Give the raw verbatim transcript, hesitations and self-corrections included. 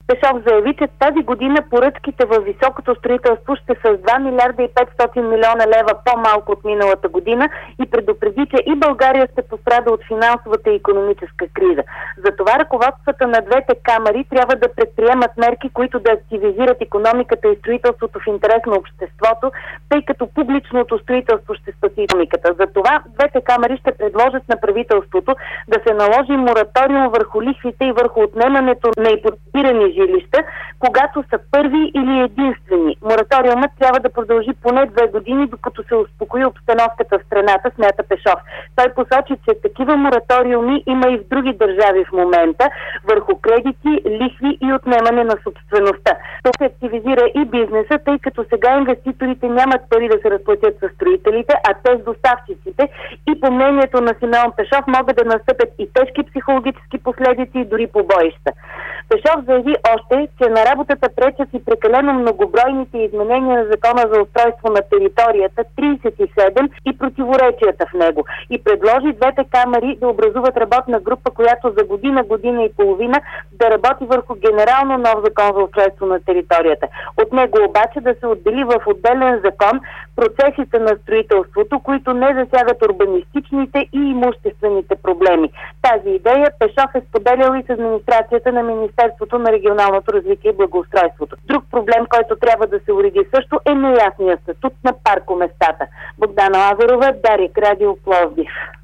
Пешов заяви, че тази година поръчките във високото строителство ще са с два милиарда и петстотин милиона лева по-малко от миналата година и предупреди, че и България ще пострада от финансовата и икономическа криза. Затова ръководствата на двете камари трябва да предприемат мерки, които да активизират икономиката и строителството в интерес на обществото, тъй като публичното строителство ще спаси икономиката. Затова двете камари ще предложат на правителството да се наложи мораториум върху лихвите и върху отнемането на ипотекирани жилища, когато са първи или единствени. Мораториумът трябва да продължи поне две години, докато се успокои обстановката в страната, смята Пешов. Той посочи, че такива мораториуми има и в други държави в момента върху кредити, лихви и отнемане на собствеността. Тук се активизира и бизнеса, тъй като сега инвеститорите нямат пари да се разплатят с строителите, а те с доставчиците, и по мнението на Симеон Пешов могат да настъпят и тежки психологически последици и дори побоища. Пешов заяви още, че на работата пречат и прекалено многобройните изменения на Закона за устройство на територията тридесет и седем и противоречията в него, и предложи двете камари да образуват работна група, която за година, година и половина да работи върху генерално нов Закон за устройство на територията. От него обаче да се отдели в отделен закон процесите на строителството, които не засягат урбанистичните и имуществените проблеми. Тази идея Пешов е споделял и с администрацията на Министерството на регионалното развитие и благоустройството. Друг проблем, който трябва да се уреди също, е неясния статут на паркоместата. Богдана Лазарова, Дарик, Радио Пловдив.